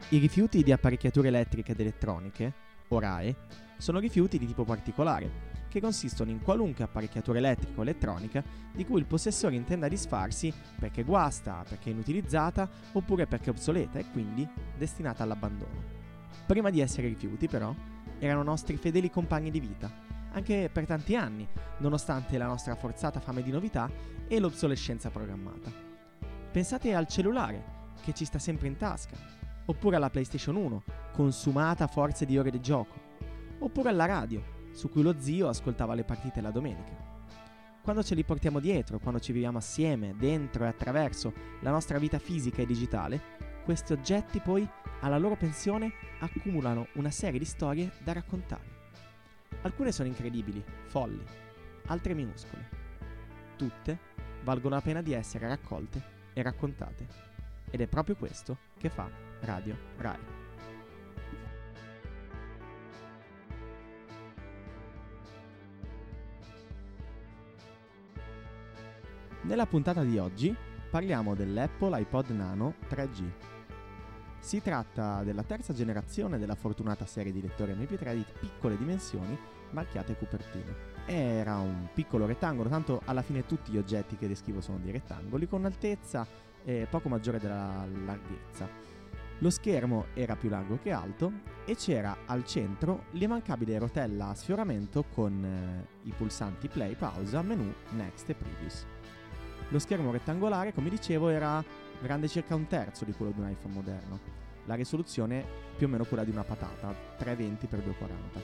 I rifiuti di apparecchiature elettriche ed elettroniche, o RAE, sono rifiuti di tipo particolare, che consistono in qualunque apparecchiatura elettrica o elettronica di cui il possessore intenda disfarsi perché guasta, perché è inutilizzata oppure perché è obsoleta e quindi destinata all'abbandono. Prima di essere rifiuti, però, erano nostri fedeli compagni di vita, anche per tanti anni, nonostante la nostra forzata fame di novità e l'obsolescenza programmata. Pensate al cellulare, che ci sta sempre in tasca, oppure alla PlayStation 1, consumata a forze di ore di gioco, oppure alla radio, su cui lo zio ascoltava le partite la domenica. Quando ce li portiamo dietro, quando ci viviamo assieme, dentro e attraverso la nostra vita fisica e digitale, questi oggetti poi, alla loro pensione, accumulano una serie di storie da raccontare. Alcune sono incredibili, folli, altre minuscole. Tutte valgono la pena di essere raccolte e raccontate. Ed è proprio questo che fa Radio RAI. Nella puntata di oggi parliamo dell'Apple iPod Nano 3G. Si tratta della terza generazione della fortunata serie di lettori MP3 di piccole dimensioni marchiate cupertino. Era un piccolo rettangolo, tanto alla fine tutti gli oggetti che descrivo sono dei rettangoli, con altezza poco maggiore della larghezza. Lo schermo era più largo che alto e c'era al centro l'immancabile rotella a sfioramento con i pulsanti play, pausa, menu, next e previous. Lo schermo rettangolare, come dicevo, era grande circa un terzo di quello di un iPhone moderno. La risoluzione più o meno quella di una patata, 320x240.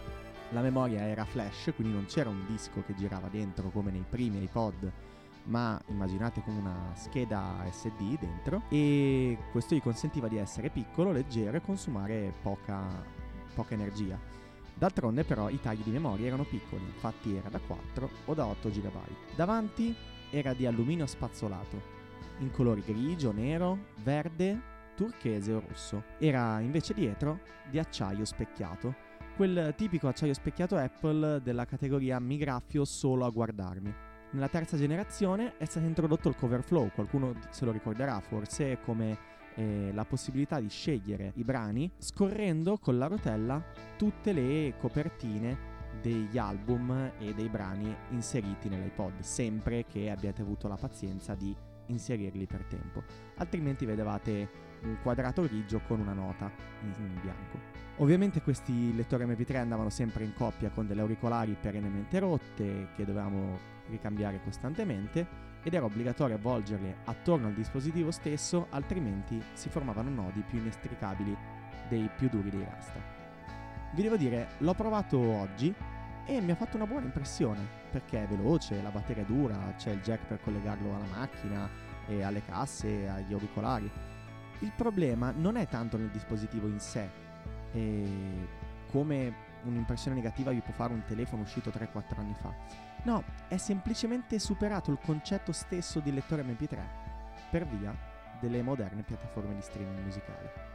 La memoria era flash, quindi non c'era un disco che girava dentro come nei primi iPod, ma immaginate con una scheda SD dentro, e questo gli consentiva di essere piccolo, leggero e consumare poca energia. D'altronde però i tagli di memoria erano piccoli, infatti era da 4 o da 8 GB. Davanti era di alluminio spazzolato, in colori grigio, nero, verde, turchese o rosso. Era invece dietro di acciaio specchiato, quel tipico acciaio specchiato Apple della categoria mi graffio solo a guardarmi. Nella terza generazione è stato introdotto il cover flow, qualcuno se lo ricorderà forse come la possibilità di scegliere i brani scorrendo con la rotella tutte le copertine degli album e dei brani inseriti nell'iPod, sempre che abbiate avuto la pazienza di inserirli per tempo, altrimenti vedevate un quadrato grigio con una nota in bianco. Ovviamente questi lettori MP3 andavano sempre in coppia con delle auricolari perennemente rotte che dovevamo ricambiare costantemente ed era obbligatorio avvolgerle attorno al dispositivo stesso, altrimenti si formavano nodi più inestricabili dei più duri dei rasta. Vi devo dire, l'ho provato oggi e mi ha fatto una buona impressione, perché è veloce, la batteria è dura, c'è il jack per collegarlo alla macchina e alle casse, agli auricolari. Il problema non è tanto nel dispositivo in sé, come un'impressione negativa vi può fare un telefono uscito 3-4 anni fa. No, è semplicemente superato il concetto stesso di lettore MP3 per via delle moderne piattaforme di streaming musicale.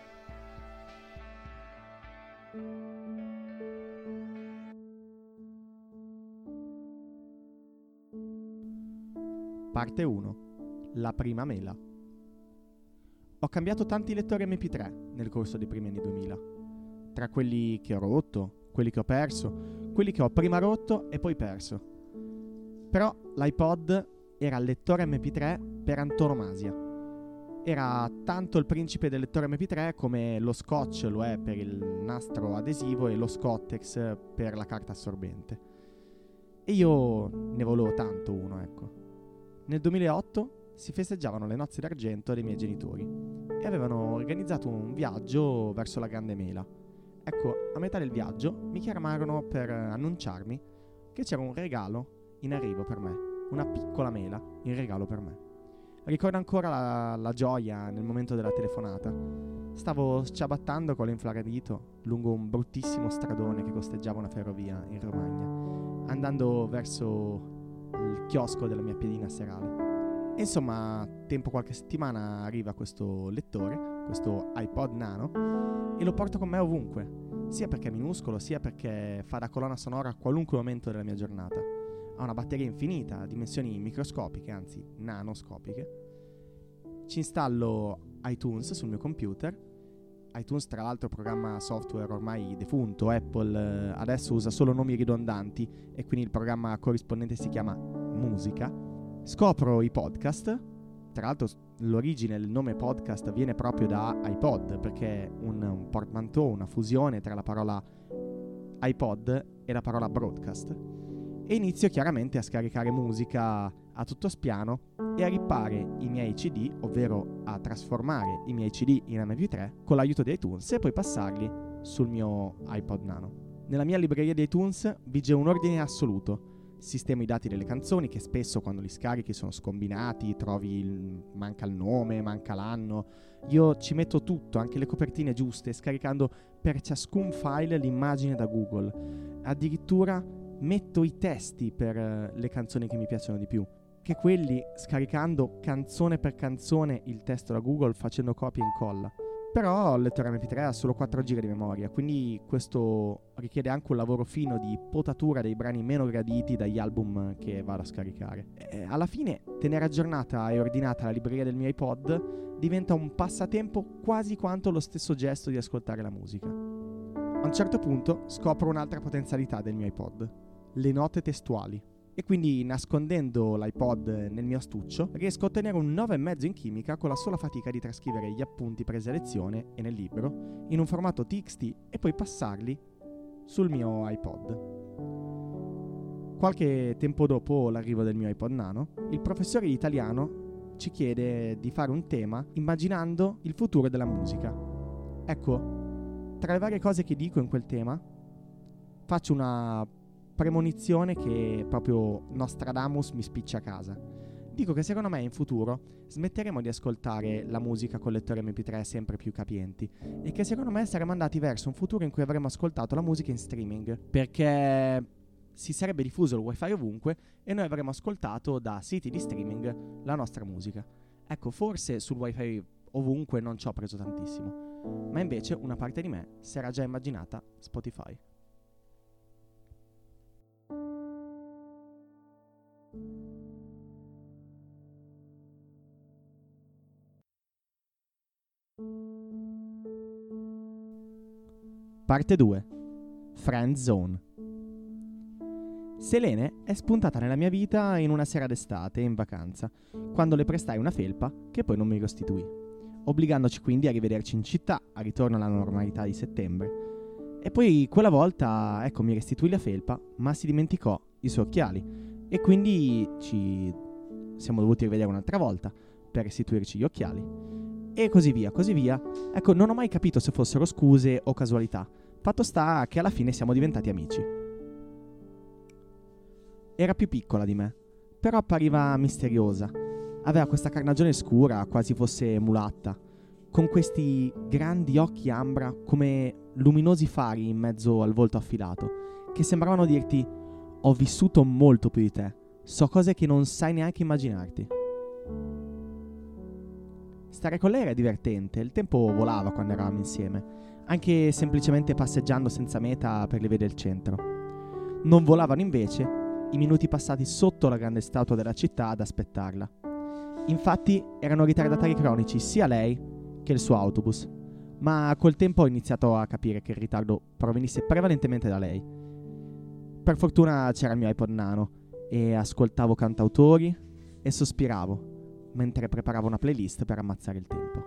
Parte 1. La prima mela. Ho cambiato tanti lettori MP3 nel corso dei primi anni 2000. Tra quelli che ho rotto, quelli che ho perso, quelli che ho prima rotto e poi perso. Però l'iPod era il lettore MP3 per antonomasia. Era tanto il principe del lettore MP3 come lo scotch lo è per il nastro adesivo e lo Scottex per la carta assorbente. E io ne volevo tanto uno, ecco. Nel 2008 si festeggiavano le nozze d'argento dei miei genitori e avevano organizzato un viaggio verso la Grande Mela. Ecco, a metà del viaggio mi chiamarono per annunciarmi che c'era un regalo in arrivo per me, una piccola mela in regalo per me. Ricordo ancora la gioia nel momento della telefonata. Stavo sciabattando con l'infradito lungo un bruttissimo stradone che costeggiava una ferrovia in Romagna, andando verso il chiosco della mia piadina serale. E insomma, tempo qualche settimana arriva questo lettore, questo iPod Nano, e lo porto con me ovunque, sia perché è minuscolo, sia perché fa da colonna sonora a qualunque momento della mia giornata. Ha una batteria infinita, dimensioni microscopiche, anzi nanoscopiche. Ci installo iTunes sul mio computer iTunes, tra l'altro, programma software ormai defunto. Apple adesso usa solo nomi ridondanti e quindi il programma corrispondente si chiama Musica. Scopro i podcast. Tra l'altro l'origine del nome podcast viene proprio da iPod, perché è un portmanteau, una fusione tra la parola iPod e la parola broadcast. E inizio chiaramente a scaricare musica a tutto spiano e a rippare i miei CD, ovvero a trasformare i miei CD in MP3 con l'aiuto di iTunes e poi passarli sul mio iPod Nano. Nella mia libreria di iTunes vige un ordine assoluto. Sistemo i dati delle canzoni, che spesso quando li scarichi sono scombinati, manca il nome, manca l'anno. Io ci metto tutto, anche le copertine giuste, scaricando per ciascun file l'immagine da Google. Addirittura metto i testi per le canzoni che mi piacciono di più, che quelli scaricando canzone per canzone il testo da Google, facendo copia e incolla. Però il lettore MP3 ha solo 4 GB di memoria, quindi questo richiede anche un lavoro fino di potatura dei brani meno graditi dagli album che vado a scaricare. Alla fine, tenere aggiornata e ordinata la libreria del mio iPod diventa un passatempo quasi quanto lo stesso gesto di ascoltare la musica. A un certo punto scopro un'altra potenzialità del mio iPod: le note testuali. E quindi, nascondendo l'iPod nel mio astuccio, riesco a ottenere un 9,5 in chimica con la sola fatica di trascrivere gli appunti presi a lezione e nel libro in un formato TXT e poi passarli sul mio iPod. Qualche tempo dopo l'arrivo del mio iPod Nano, il professore di italiano ci chiede di fare un tema immaginando il futuro della musica. Ecco, tra le varie cose che dico in quel tema, faccio una premonizione che proprio Nostradamus mi spiccia a casa. Dico che secondo me in futuro smetteremo di ascoltare la musica con lettori MP3 sempre più capienti e che secondo me saremo andati verso un futuro in cui avremo ascoltato la musica in streaming, perché si sarebbe diffuso il wifi ovunque e noi avremmo ascoltato da siti di streaming la nostra musica. Ecco, forse sul wifi ovunque non ci ho preso tantissimo, ma invece una parte di me si era già immaginata Spotify. Parte 2. Friend Zone. Selene è spuntata nella mia vita in una sera d'estate in vacanza, quando le prestai una felpa che poi non mi restituì, obbligandoci quindi a rivederci in città a ritorno alla normalità di settembre. E poi quella volta, ecco, mi restituì la felpa, ma si dimenticò i suoi occhiali e quindi ci siamo dovuti rivedere un'altra volta per restituirci gli occhiali. E così via, così via. Ecco, non ho mai capito se fossero scuse o casualità. Fatto sta che alla fine siamo diventati amici. Era più piccola di me, però appariva misteriosa. Aveva questa carnagione scura, quasi fosse mulatta, con questi grandi occhi ambra come luminosi fari in mezzo al volto affilato, che sembravano dirti: ho vissuto molto più di te, so cose che non sai neanche immaginarti. Stare con lei era divertente, il tempo volava quando eravamo insieme, anche semplicemente passeggiando senza meta per le vie del centro. Non volavano invece i minuti passati sotto la grande statua della città ad aspettarla. Infatti erano ritardatari cronici sia lei che il suo autobus, ma col tempo ho iniziato a capire che il ritardo provenisse prevalentemente da lei. Per fortuna c'era il mio iPod Nano e ascoltavo cantautori e sospiravo mentre preparavo una playlist per ammazzare il tempo.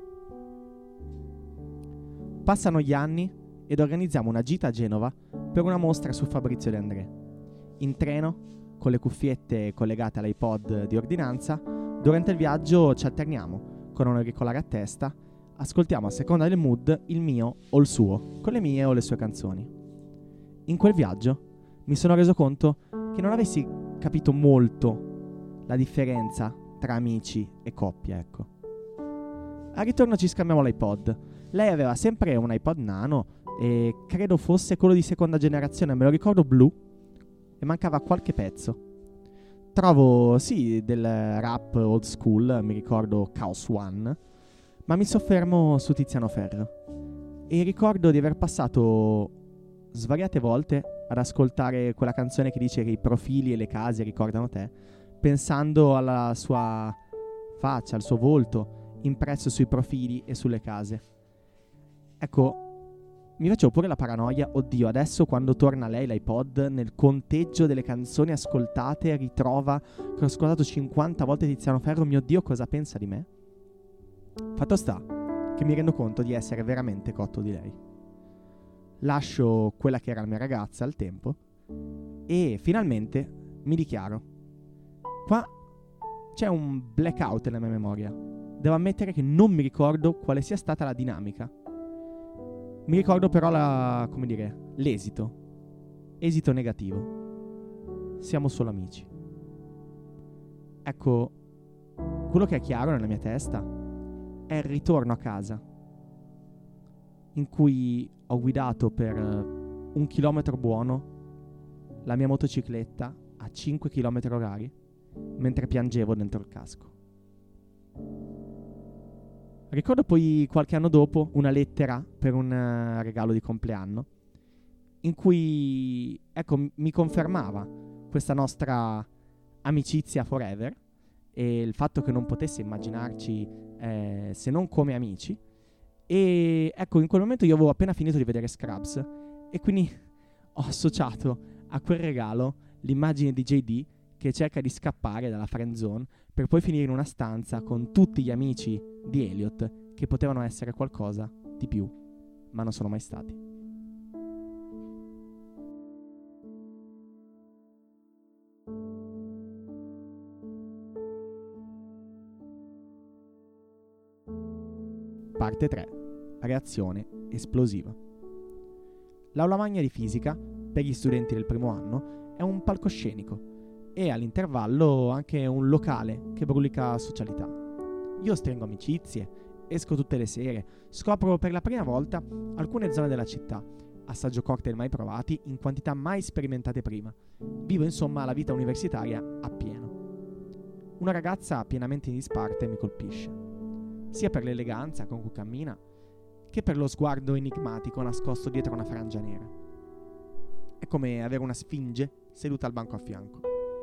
Passano gli anni ed organizziamo una gita a Genova per una mostra su Fabrizio De André. In treno, con le cuffiette collegate all'iPod di ordinanza, durante il viaggio ci alterniamo con un auricolare a testa, ascoltiamo a seconda del mood il mio o il suo, con le mie o le sue canzoni. In quel viaggio mi sono reso conto che non avessi capito molto la differenza tra amici e coppia, ecco. Al ritorno ci scambiamo l'iPod. Lei aveva sempre un iPod Nano e credo fosse quello di seconda generazione, me lo ricordo blu, e mancava qualche pezzo. Trovo, sì, del rap old school, mi ricordo Chaos One, ma mi soffermo su Tiziano Ferro. E ricordo di aver passato svariate volte ad ascoltare quella canzone che dice che i profili e le case ricordano te, pensando alla sua faccia, al suo volto impresso sui profili e sulle case. Ecco, mi facevo pure la paranoia, oddio, adesso quando torna lei l'iPod, nel conteggio delle canzoni ascoltate ritrova che ho ascoltato 50 volte Tiziano Ferro, mio Dio, cosa pensa di me? Fatto sta che mi rendo conto di essere veramente cotto di lei. Lascio quella che era la mia ragazza al tempo e finalmente mi dichiaro. Qua c'è un blackout nella mia memoria. Devo ammettere che non mi ricordo quale sia stata la dinamica. Mi ricordo però l'esito. Esito negativo. Siamo solo amici. Ecco, quello che è chiaro nella mia testa è il ritorno a casa, in cui ho guidato per 1 chilometro buono la mia motocicletta a 5 km orari mentre piangevo dentro il casco. Ricordo poi qualche anno dopo una lettera per un regalo di compleanno in cui, mi confermava questa nostra amicizia forever e il fatto che non potesse immaginarci se non come amici. E in quel momento io avevo appena finito di vedere Scrubs e quindi ho associato a quel regalo l'immagine di JD che cerca di scappare dalla friend zone per poi finire in una stanza con tutti gli amici di Elliot che potevano essere qualcosa di più, ma non sono mai stati. Parte 3. Reazione esplosiva. L'aula magna di fisica, per gli studenti del primo anno, è un palcoscenico e all'intervallo anche un locale che brulica socialità. Io stringo amicizie, esco tutte le sere, scopro per la prima volta alcune zone della città, assaggio cocktail mai provati in quantità mai sperimentate prima. Vivo insomma la vita universitaria appieno. Una ragazza pienamente in disparte mi colpisce, sia per l'eleganza con cui cammina, che per lo sguardo enigmatico nascosto dietro una frangia nera. È come avere una sfinge seduta al banco a fianco.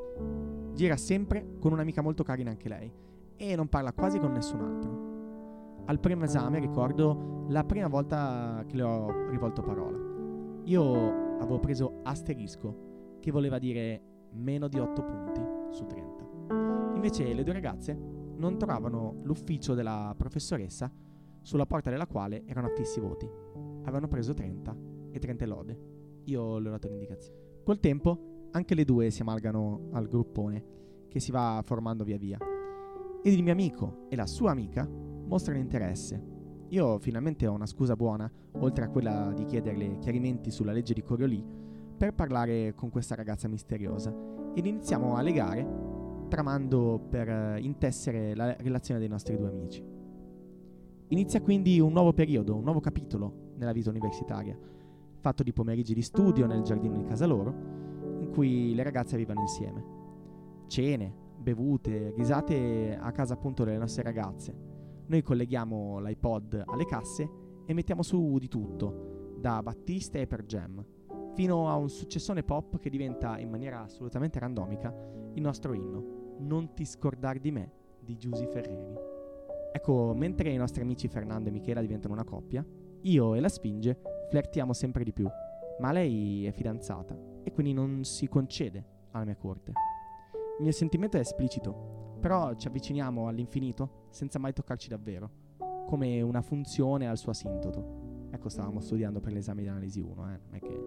Gira sempre con un'amica molto carina anche lei e non parla quasi con nessun altro. Al primo esame ricordo la prima volta che le ho rivolto parola. Io avevo preso asterisco, che voleva dire meno di 8 punti su 30. Invece le due ragazze non trovavano l'ufficio della professoressa, sulla porta della quale erano affissi voti. Avevano preso 30 e 30 lode. Io le ho dato l'indicazione. Col tempo anche le due si amalgano al gruppone che si va formando via via. Ed il mio amico e la sua amica mostrano interesse. Io finalmente ho una scusa buona, oltre a quella di chiederle chiarimenti sulla legge di Coriolis, per parlare con questa ragazza misteriosa. Ed iniziamo a legare, tramando per intessere la relazione dei nostri due amici. Inizia quindi un nuovo periodo, un nuovo capitolo nella vita universitaria, fatto di pomeriggi di studio nel giardino di casa loro, in cui le ragazze vivono insieme. Cene, bevute, risate a casa appunto delle nostre ragazze. Noi colleghiamo l'iPod alle casse e mettiamo su di tutto, da Battiste e Per Jam, fino a un successone pop che diventa in maniera assolutamente randomica il nostro inno, Non ti scordar di me, di Giusy Ferreri. Ecco, mentre i nostri amici Fernando e Michela diventano una coppia, io e la Sfinge flirtiamo sempre di più, ma lei è fidanzata e quindi non si concede alla mia corte. Il mio sentimento è esplicito, però ci avviciniamo all'infinito senza mai toccarci davvero, come una funzione al suo asintoto. Ecco, stavamo studiando per l'esame di analisi 1, non è che...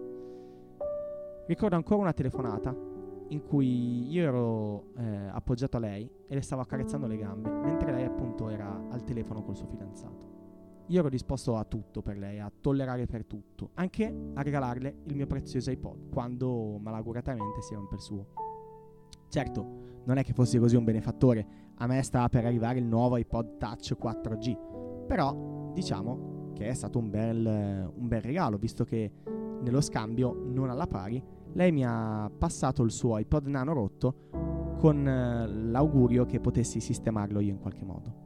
Ricordo ancora una telefonata in cui io ero appoggiato a lei e le stavo accarezzando le gambe, mentre lei appunto era al telefono col suo fidanzato. Io ero disposto a tutto per lei, a tollerare per tutto, anche a regalarle il mio prezioso iPod, quando malauguratamente si rompe il suo. Certo, non è che fossi così un benefattore, a me stava per arrivare il nuovo iPod Touch 4G, però diciamo che è stato un bel regalo, visto che nello scambio, non alla pari, lei mi ha passato il suo iPod Nano rotto con l'augurio che potessi sistemarlo io in qualche modo.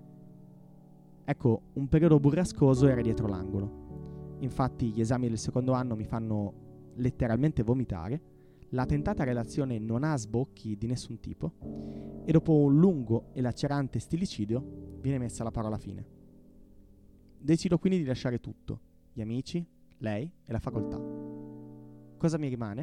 Ecco, un periodo burrascoso era dietro l'angolo. Infatti gli esami del secondo anno mi fanno letteralmente vomitare, la tentata relazione non ha sbocchi di nessun tipo e dopo un lungo e lacerante stilicidio viene messa la parola fine. Decido quindi di lasciare tutto, gli amici, lei e la facoltà. Cosa mi rimane?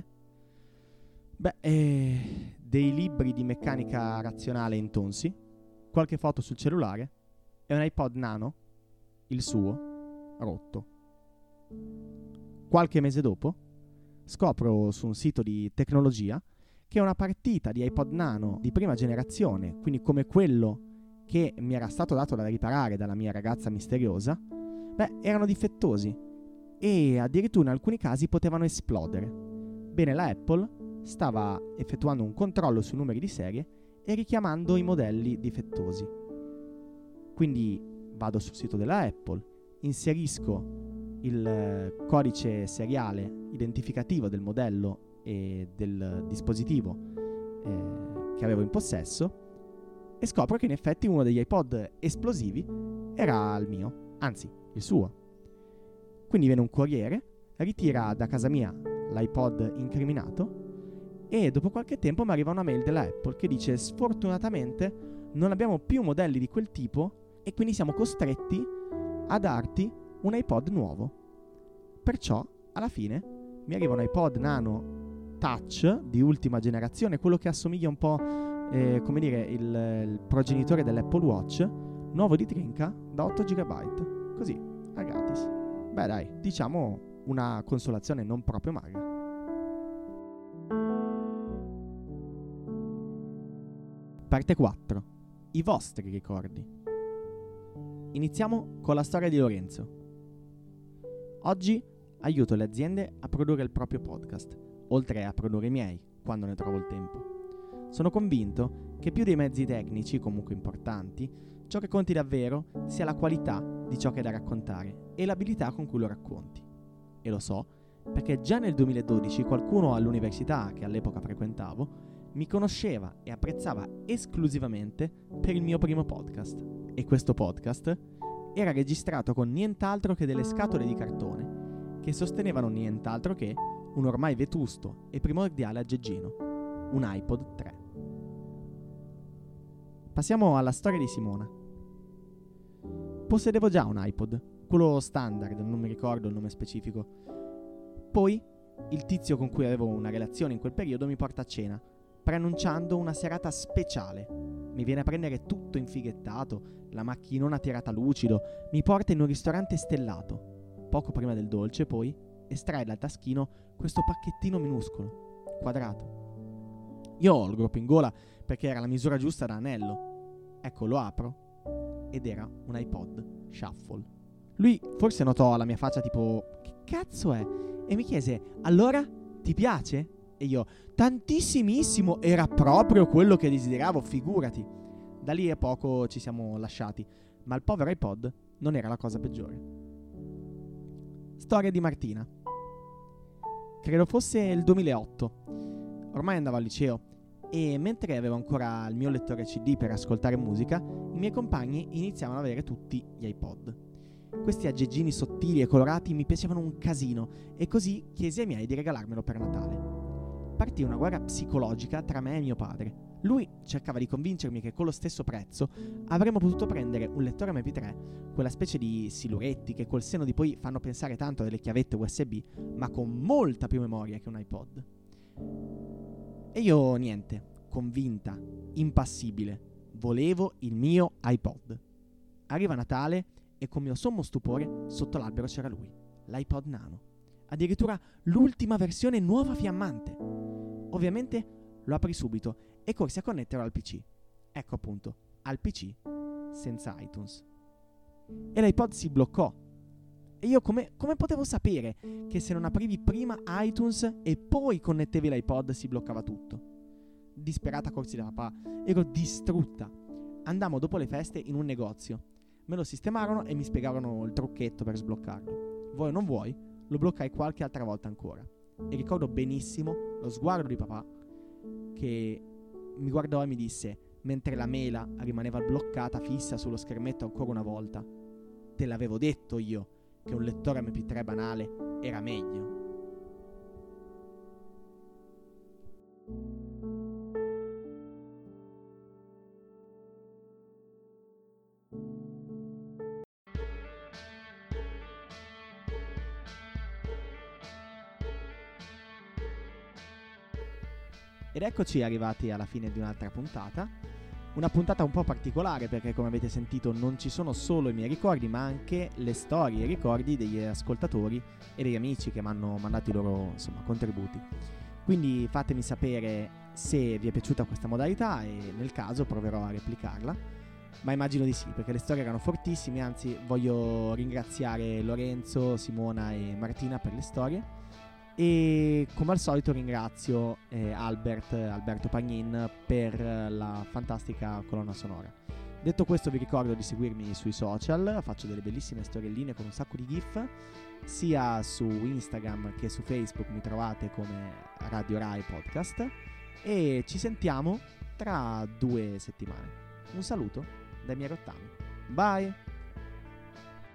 Dei libri di meccanica razionale in tonsi, qualche foto sul cellulare e un iPod Nano, il suo, rotto. Qualche mese dopo scopro su un sito di tecnologia che una partita di iPod Nano di prima generazione, quindi come quello che mi era stato dato da riparare dalla mia ragazza misteriosa, erano difettosi e addirittura in alcuni casi potevano esplodere. Bene, la Apple stava effettuando un controllo sui numeri di serie e richiamando i modelli difettosi. Quindi vado sul sito della Apple, inserisco il codice seriale identificativo del modello e del dispositivo che avevo in possesso e scopro che in effetti uno degli iPod esplosivi era il mio, anzi il suo. Quindi viene un corriere, ritira da casa mia l'iPod incriminato e dopo qualche tempo mi arriva una mail della Apple che dice: sfortunatamente non abbiamo più modelli di quel tipo e quindi siamo costretti a darti un iPod nuovo. Perciò alla fine mi arriva un iPod Nano Touch di ultima generazione, quello che assomiglia un po' come dire il progenitore dell'Apple Watch, nuovo di trinca da 8 GB, così a gratis. Dai, diciamo una consolazione non proprio magra. Parte 4. I vostri ricordi. Iniziamo con la storia di Lorenzo. Oggi aiuto le aziende a produrre il proprio podcast, oltre a produrre i miei, quando ne trovo il tempo. Sono convinto che più dei mezzi tecnici, comunque importanti, ciò che conti davvero sia la qualità di ciò che hai da raccontare e l'abilità con cui lo racconti. E lo so perché già nel 2012 qualcuno all'università che all'epoca frequentavo mi conosceva e apprezzava esclusivamente per il mio primo podcast. E questo podcast era registrato con nient'altro che delle scatole di cartone che sostenevano nient'altro che un ormai vetusto e primordiale aggeggino, un iPod 3. Passiamo alla storia di Simona. Possedevo già un iPod, quello standard, non mi ricordo il nome specifico. Poi il tizio con cui avevo una relazione in quel periodo mi porta a cena, preannunciando una serata speciale. Mi viene a prendere tutto infighettato, la macchinona tirata lucido, mi porta in un ristorante stellato. Poco prima del dolce, poi, estrae dal taschino questo pacchettino minuscolo, quadrato. Io ho il groppo in gola perché era la misura giusta da anello. Ecco, lo apro ed era un iPod Shuffle. Lui forse notò la mia faccia tipo: che cazzo è? E mi chiese: allora, ti piace? E io: tantissimissimo, era proprio quello che desideravo, figurati. Da lì a poco ci siamo lasciati, ma il povero iPod non era la cosa peggiore. Storia di Martina. Credo fosse il 2008. Ormai andavo al liceo e mentre avevo ancora il mio lettore CD per ascoltare musica, i miei compagni iniziavano ad avere tutti gli iPod. Questi aggeggini sottili e colorati mi piacevano un casino e così chiesi ai miei di regalarmelo per Natale. Partì una guerra psicologica tra me e mio padre. Lui cercava di convincermi che con lo stesso prezzo avremmo potuto prendere un lettore MP3, quella specie di siluretti che col senno di poi fanno pensare tanto a delle chiavette USB, ma con molta più memoria che un iPod. E io niente, convinta, impassibile, volevo il mio iPod. Arriva Natale e con mio sommo stupore sotto l'albero c'era lui, l'iPod Nano. Addirittura l'ultima versione nuova fiammante. Ovviamente lo apri subito e corsi a connetterlo al PC. Ecco appunto, al PC senza iTunes. E l'iPod si bloccò. E io come potevo sapere che se non aprivi prima iTunes e poi connettevi l'iPod si bloccava tutto? Disperata corsi da papà, ero distrutta. Andammo dopo le feste in un negozio. Me lo sistemarono e mi spiegarono il trucchetto per sbloccarlo. Vuoi o non vuoi, lo bloccai qualche altra volta ancora. E ricordo benissimo lo sguardo di papà che mi guardò e mi disse, mentre la mela rimaneva bloccata fissa sullo schermetto ancora una volta: te l'avevo detto io che un lettore MP3 banale era meglio. Ed eccoci arrivati alla fine di un'altra puntata. Una puntata un po' particolare perché, come avete sentito, non ci sono solo i miei ricordi, ma anche le storie e i ricordi degli ascoltatori e degli amici che mi hanno mandato i loro, insomma, contributi. Quindi fatemi sapere se vi è piaciuta questa modalità e nel caso proverò a replicarla. Ma immagino di sì, perché le storie erano fortissime. Anzi, voglio ringraziare Lorenzo, Simona e Martina per le storie. E come al solito ringrazio Alberto Pagnin per la fantastica colonna sonora. Detto questo, vi ricordo di seguirmi sui social, faccio delle bellissime storielline con un sacco di gif, sia su Instagram che su Facebook mi trovate come Radio Rai Podcast, e ci sentiamo tra 2 settimane. Un saluto dai miei rottami. Bye!